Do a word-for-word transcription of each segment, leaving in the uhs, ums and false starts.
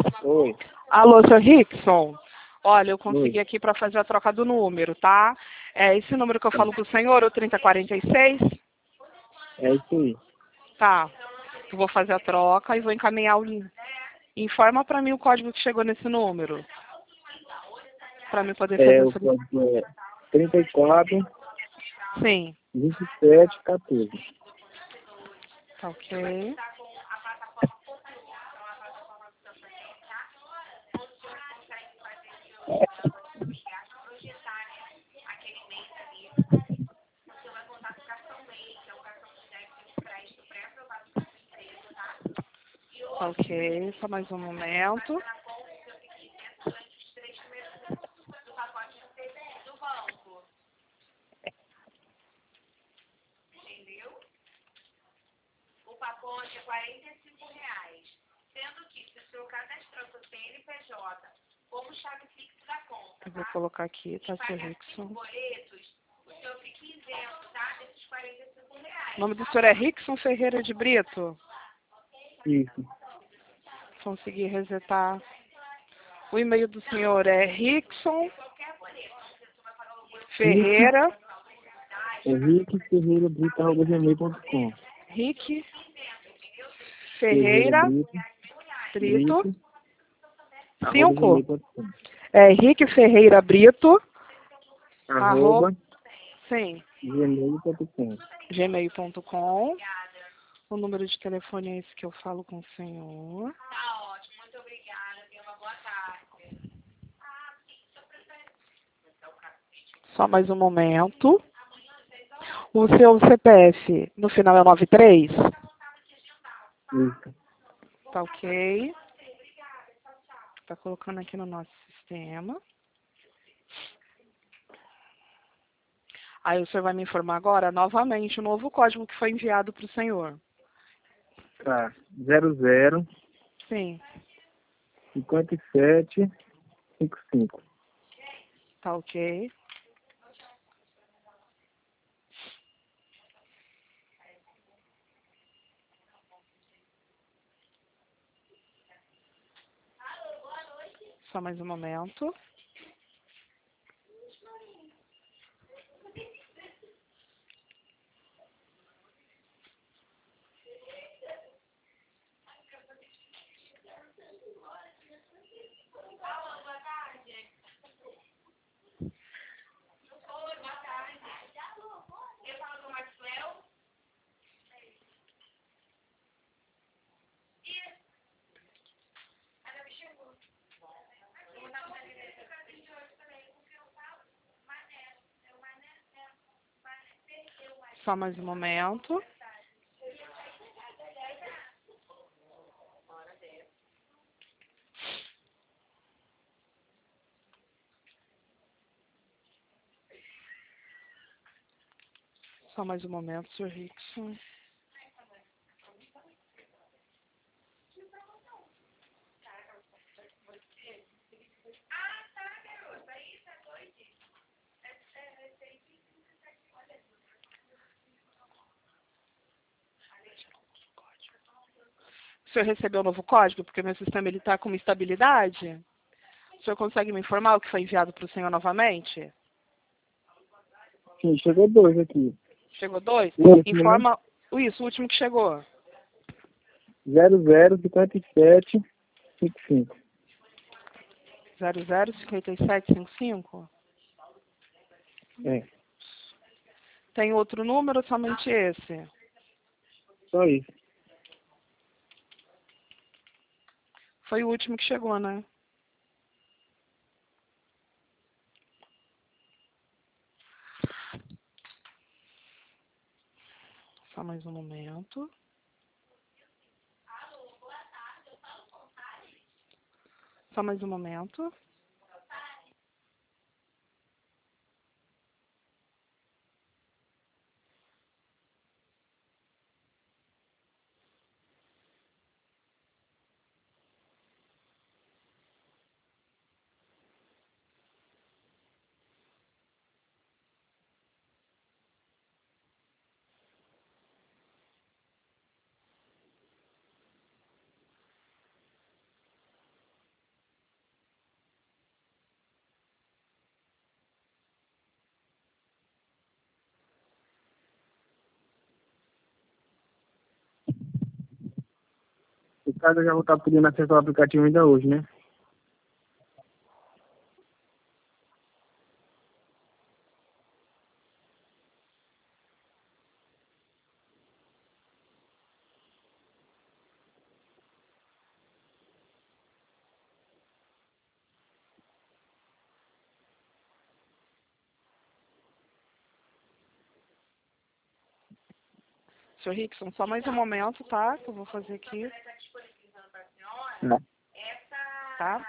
Oi, Alô, seu Rickson? Olha, eu oi. consegui aqui para fazer a troca do número, tá? É esse número que eu falo pro senhor, o trinta e quarenta e seis? É isso aí. Tá. Eu vou fazer a troca e vou encaminhar o link. Informa para mim o código que chegou nesse número. Para mim poder fazer É, a o solicitação. código é trinta e quatro, Sim. vinte e sete, quatorze. Tá ok. Tá ok. Só mais um momento. Eu vou colocar aqui, tá, seu Rickson? O nome do senhor é Rickson Ferreira de Brito? Isso. Consegui resetar. O e-mail do senhor é Rickson Ferreira, Henrique Ferreira Brito, arroba gmail ponto com. Rick Ferreira Ferreira Brito, Brito, Brito, arroba cinco. gmail ponto com. É Rick Ferreira Brito, arroba, Arroba sim, gmail ponto com. gmail ponto com. O número de telefone é esse que eu falo com o senhor. Só mais um momento. O seu C P F no final é noventa e três? Isso. Tá ok. Tá colocando aqui no nosso sistema. Aí o senhor vai me informar agora novamente o novo código que foi enviado para o senhor. Tá. zero zero, Sim, cinquenta e sete, cinquenta e cinco. tá ok. Só mais um momento. Só mais um momento. Só mais um momento, senhor Rickson. O senhor recebeu o novo código? Porque meu sistema está com uma estabilidade. O senhor consegue me informar o que foi enviado para o senhor novamente? Sim, chegou dois aqui. Chegou dois? Isso, né? Informa. Isso, o último que chegou. zero zero, cinquenta e sete, cinquenta e cinco. zero zero cinco sete cinco cinco? É, Tem outro número ou somente esse? só isso. Foi o último que chegou, né? Só mais um momento. Só mais um momento. casa eu já vou estar pedindo acesso ao aplicativo ainda hoje, né? Senhor Rickson, só mais um momento, tá? Que eu vou fazer aqui. Não. Tá?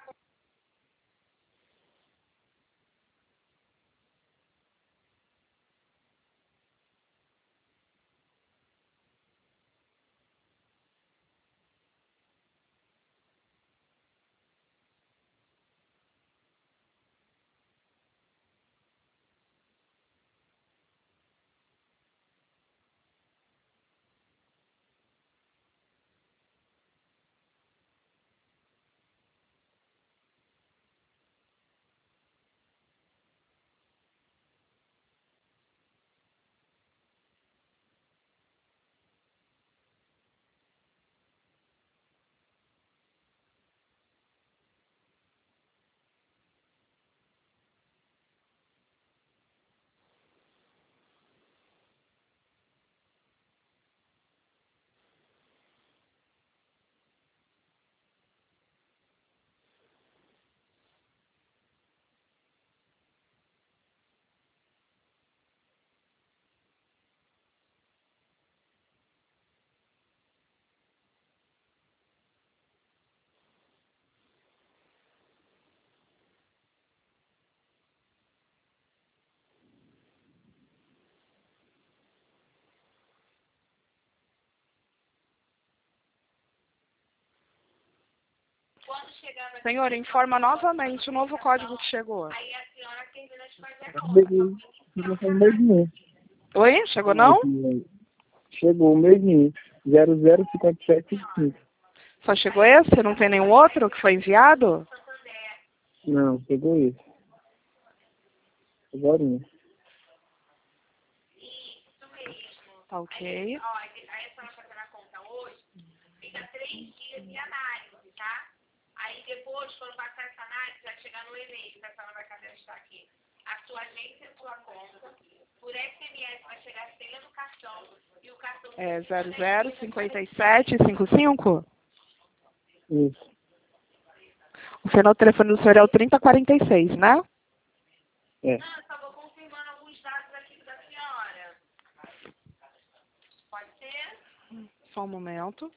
Senhor, informa novamente o novo código que chegou. Chegou o mesmo. Oi? Chegou não? Chegou o mesmo. zero zero cinco sete cinco. Só chegou esse? Não tem nenhum outro que foi enviado? Não, chegou esse. Agora. Tá ok. Aí depois, quando passar essa análise, vai chegar no e-mail que a senhora vai cadastrar aqui. A sua agência e a sua conta. Por S M S vai chegar a senha do cartão. E o cartão... É zero zero cinco sete cinco cinco? Isso. O final do telefone do senhor é o trinta quarenta e seis, né? É. Não, eu só vou confirmando alguns dados aqui da senhora. Pode ser? Só um momento.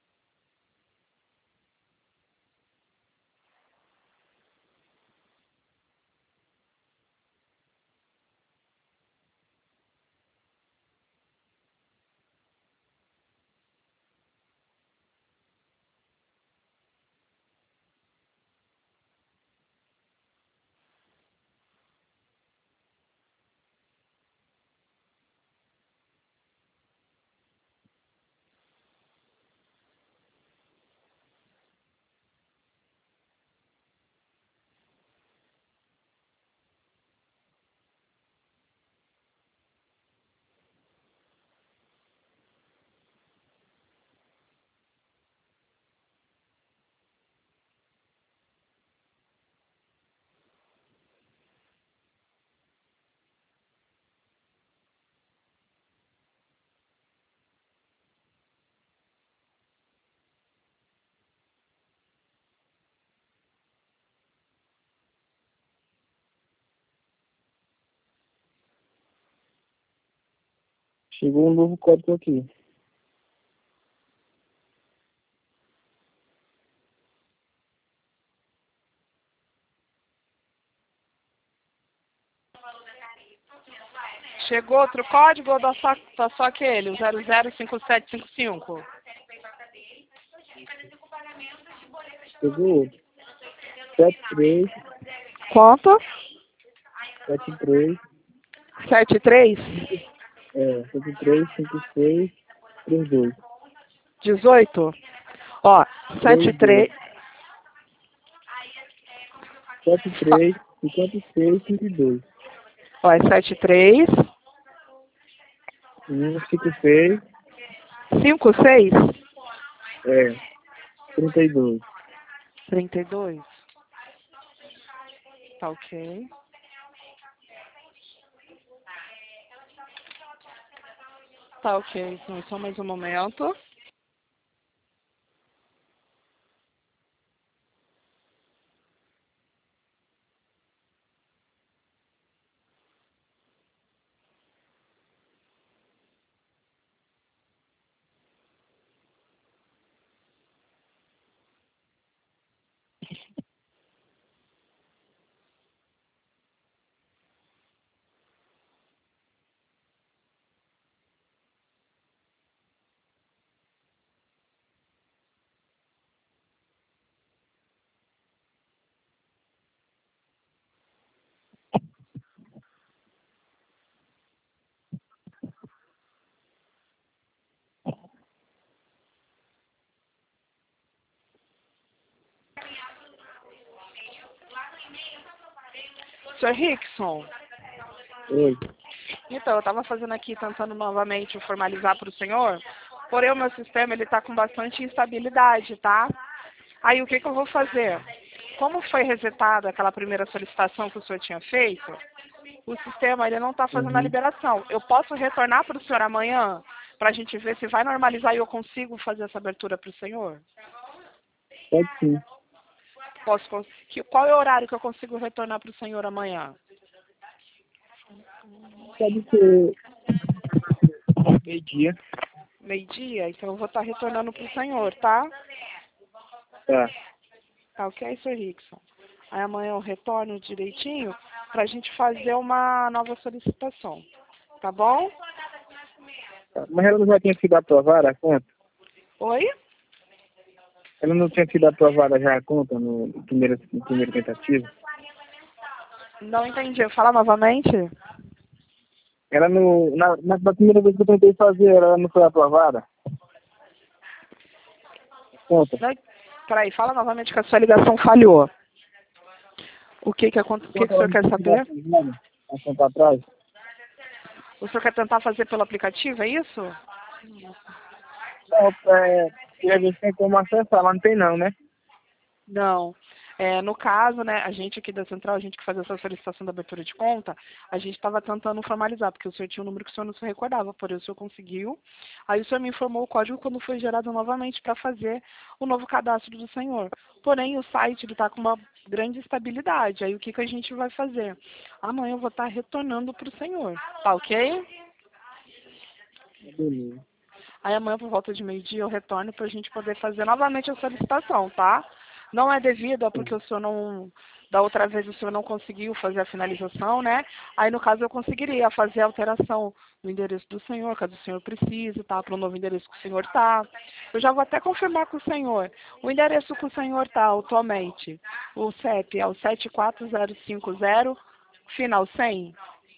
Chegou um novo código aqui. Chegou outro código ou dá só, tá só aquele, o zero zero cinco sete cinco cinco? Chegou outro. sete três Quanto? sete três sete três? é, sete três cinco seis três dois. dezoito? Ó, sete três... sete três cinquenta e seis cinquenta e dois. Ó, é sete três... um cinco seis cinco seis? é trinta e dois. trinta e dois? Tá ok. Tá ok, então só mais um momento. senhor Rickson, Oi. então, eu estava fazendo aqui, tentando novamente formalizar para o senhor, porém o meu sistema ele está com bastante instabilidade, tá? Aí o que, que eu vou fazer? Como foi resetada aquela primeira solicitação que o senhor tinha feito, o sistema ele não está fazendo a Uhum. liberação. Eu posso retornar para o senhor amanhã, para a gente ver se vai normalizar e eu consigo fazer essa abertura para o senhor? Pode sim. Posso, cons- que- qual é o horário que eu consigo retornar para o senhor amanhã? Pode ser meio-dia. Meio-dia? Então eu vou estar retornando para o senhor, tá? Tá. Tá ok, senhor Rickson? Aí amanhã eu retorno direitinho para a gente fazer uma nova solicitação. Tá bom? Tá. Mas ela não já tinha sido aprovada a conta? Oi? Ela não tinha sido aprovada já a conta no primeiro, no primeiro tentativa? Não entendi. Fala novamente? Ela no, na, na, na primeira vez que eu tentei fazer, ela não foi aprovada? Conta. Não, peraí, fala novamente que a sua ligação falhou. O que que, acon- o que, que o senhor quer saber? A conta atrás? O senhor quer tentar fazer pelo aplicativo, é isso? Não, é, e a gente tem como acessar, mas não tem não, né? Não. É, no caso, né, a gente aqui da Central, a gente que faz essa solicitação da abertura de conta, a gente estava tentando formalizar, porque o senhor tinha um número que o senhor não se recordava, porém o senhor conseguiu. Aí o senhor me informou o código quando foi gerado novamente para fazer o novo cadastro do senhor. Porém, o site está com uma grande estabilidade. Aí o que, que a gente vai fazer? Amanhã eu vou estar retornando para o senhor. Tá ok? Beleza. Aí amanhã, por volta de meio-dia, eu retorno para a gente poder fazer novamente a solicitação, tá? Não é devido a porque o senhor não... Da outra vez o senhor não conseguiu fazer a finalização, né? Aí, no caso, eu conseguiria fazer a alteração do endereço do senhor, caso o senhor precise, tá? Para o novo endereço que o senhor tá. Eu já vou até confirmar com o senhor. O endereço que o senhor tá atualmente, o C E P é o sete quatro zero cinco zero, final cem?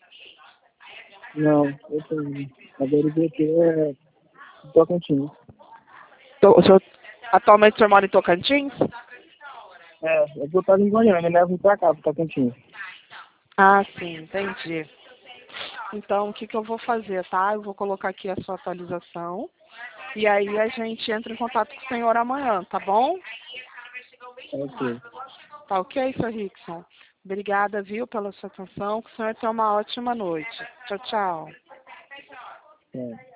Não, eu tenho. Agora o B T é Tocantins. Tô- O senhor, atualmente o senhor mora em Tocantins? É, eu vou estar em Goiânia, né? Eu vim pra cá, pro Tocantins. Ah, sim, entendi. Então, o que, que eu vou fazer, tá? Eu vou colocar aqui a sua atualização. E aí a gente entra em contato com o senhor amanhã, tá bom? Ok. Tá ok, senhor Rickson? Obrigada, viu, pela sua atenção. Que o senhor tenha uma ótima noite. Tchau, tchau. É.